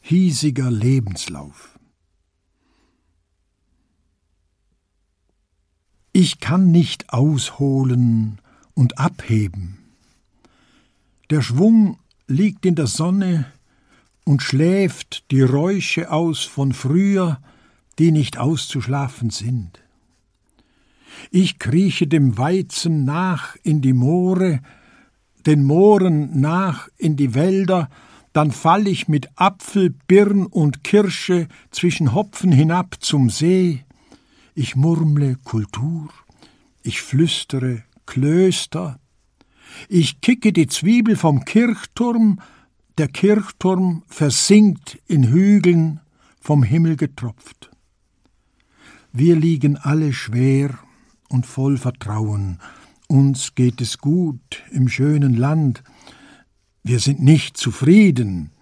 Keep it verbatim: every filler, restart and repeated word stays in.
hiesiger Lebenslauf. Ich kann nicht ausholen und abheben. Der Schwung liegt in der Sonne und schläft die Räusche aus von früher, die nicht auszuschlafen sind. Ich krieche dem Weizen nach in die Moore, den Mooren nach in die Wälder, dann fall ich mit Apfel, Birn und Kirsche zwischen Hopfen hinab zum See. Ich murmle Kultur, ich flüstere Klöster, ich kicke die Zwiebel vom Kirchturm, der Kirchturm versinkt in Hügeln, vom Himmel getropft. Wir liegen alle schwer und voll Vertrauen, uns geht es gut im schönen Land, wir sind nicht zufrieden,